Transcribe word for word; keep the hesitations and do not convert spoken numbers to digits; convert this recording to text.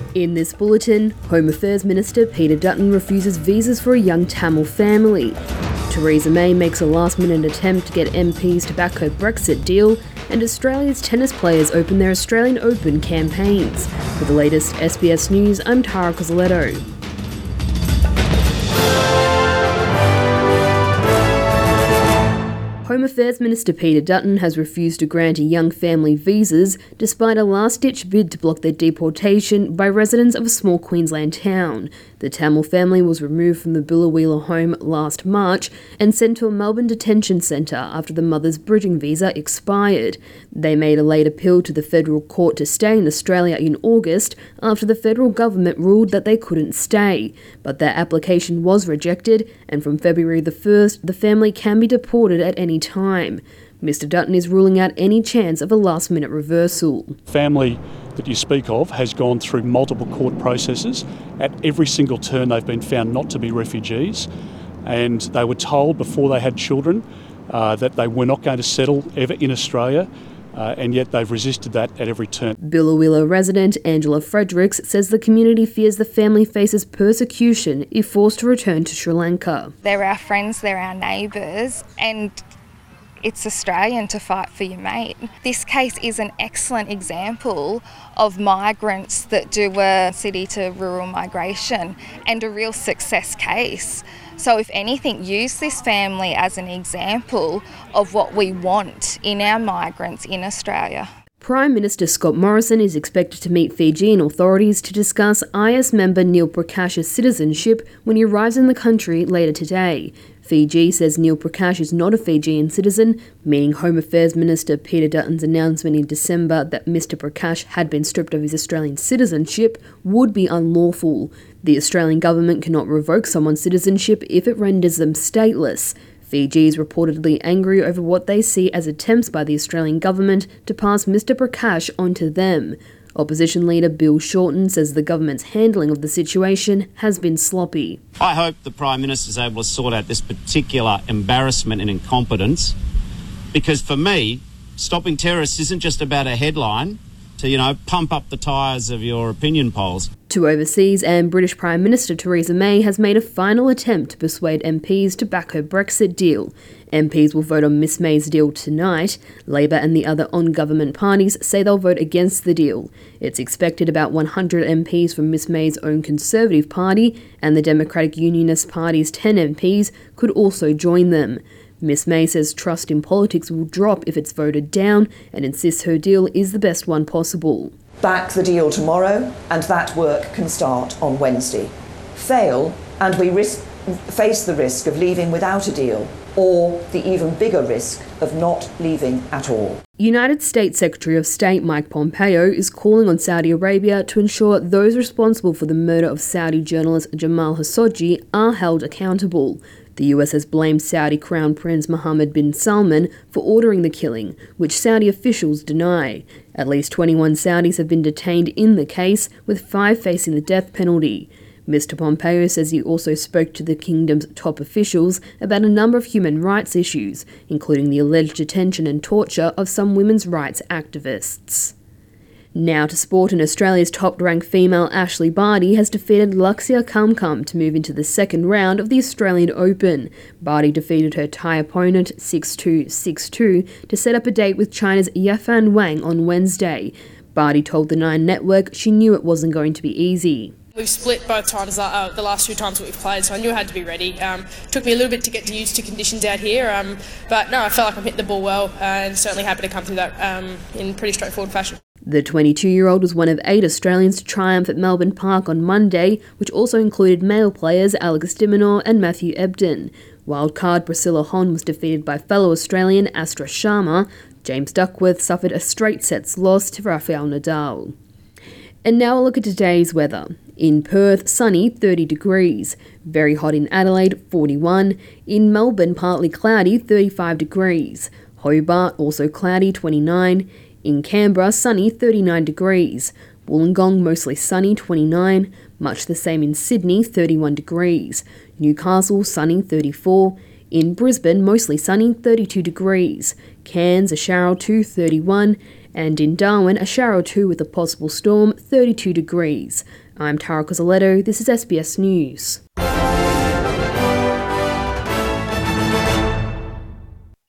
In this bulletin, Home Affairs Minister Peter Dutton refuses visas for a young Tamil family. Theresa May makes a last-minute attempt to get M Ps to back her Brexit deal, and Australia's tennis players open their Australian Open campaigns. For the latest S B S News, I'm Tara Cozzoletto. Home Affairs Minister Peter Dutton has refused to grant a young family visas despite a last-ditch bid to block their deportation by residents of a small Queensland town. The Tamil family was removed from the Biloela home last March and sent to a Melbourne detention centre after the mother's bridging visa expired. They made a late appeal to the federal court to stay in Australia in August after the federal government ruled that they couldn't stay. But their application was rejected, and from February the first, the family can be deported at any time. Mister Dutton is ruling out any chance of a last-minute reversal. Family that you speak of has gone through multiple court processes. At every single turn they've been found not to be refugees, and they were told before they had children uh, that they were not going to settle ever in Australia, uh, and yet they've resisted that at every turn. Biloela resident Angela Fredericks says the community fears the family faces persecution if forced to return to Sri Lanka. They're our friends, they're our neighbours, and it's Australian to fight for your mate. This case is an excellent example of migrants that do a city to rural migration, and a real success case. So if anything, use this family as an example of what we want in our migrants in Australia. Prime Minister Scott Morrison is expected to meet Fijian authorities to discuss I S member Neil Prakash's citizenship when he arrives in the country later today. Fiji says Neil Prakash is not a Fijian citizen, meaning Home Affairs Minister Peter Dutton's announcement in December that Mister Prakash had been stripped of his Australian citizenship would be unlawful. The Australian government cannot revoke someone's citizenship if it renders them stateless. Fiji is reportedly angry over what they see as attempts by the Australian government to pass Mister Prakash onto them. Opposition leader Bill Shorten says the government's handling of the situation has been sloppy. I hope the Prime Minister is able to sort out this particular embarrassment and incompetence, because for me, stopping terrorists isn't just about a headline to, you know, pump up the tyres of your opinion polls. To overseas, and British Prime Minister Theresa May has made a final attempt to persuade M Ps to back her Brexit deal. M Ps will vote on Miss May's deal tonight. Labor and the other on-government parties say they'll vote against the deal. It's expected about one hundred M Ps from Miss May's own Conservative Party and the Democratic Unionist Party's ten M Ps could also join them. Miss May says trust in politics will drop if it's voted down and insists her deal is the best one possible. Back the deal tomorrow and that work can start on Wednesday. Fail and we risk, face the risk of leaving without a deal, or the even bigger risk of not leaving at all. United States Secretary of State Mike Pompeo is calling on Saudi Arabia to ensure those responsible for the murder of Saudi journalist Jamal Khashoggi are held accountable. The U S has blamed Saudi Crown Prince Mohammed bin Salman for ordering the killing, which Saudi officials deny. At least twenty-one Saudis have been detained in the case, with five facing the death penalty. Mister Pompeo says he also spoke to the kingdom's top officials about a number of human rights issues, including the alleged detention and torture of some women's rights activists. Now to sport, and Australia's top-ranked female Ashley Barty has defeated Luxia Kamkam to move into the second round of the Australian Open. Barty defeated her Thai opponent six two, six two to set up a date with China's Yafan Wang on Wednesday. Barty told the Nine Network she knew it wasn't going to be easy. We've split both times, uh, the last two times that we've played, so I knew I had to be ready. Um, took me a little bit to get used to conditions out here, um, but no, I felt like I'm hitting the ball well, uh, and certainly happy to come through that um, in pretty straightforward fashion. The twenty-two-year-old was one of eight Australians to triumph at Melbourne Park on Monday, which also included male players Alex de Minaur and Matthew Ebden. Wildcard Priscilla Hon was defeated by fellow Australian Astra Sharma. James Duckworth suffered a straight sets loss to Rafael Nadal. And now a look at today's weather. In Perth, sunny, thirty degrees. Very hot in Adelaide, forty-one. In Melbourne, partly cloudy, thirty-five degrees. Hobart, also cloudy, twenty-nine. In Canberra, sunny, thirty-nine degrees. Wollongong, mostly sunny, twenty-nine. Much the same in Sydney, thirty-one degrees. Newcastle, sunny, thirty-four. In Brisbane, mostly sunny, thirty-two degrees. Cairns, a shower or two, thirty-one. And in Darwin, a shower or two with a possible storm, thirty-two degrees. I'm Tara Cozzoletto, this is S B S News.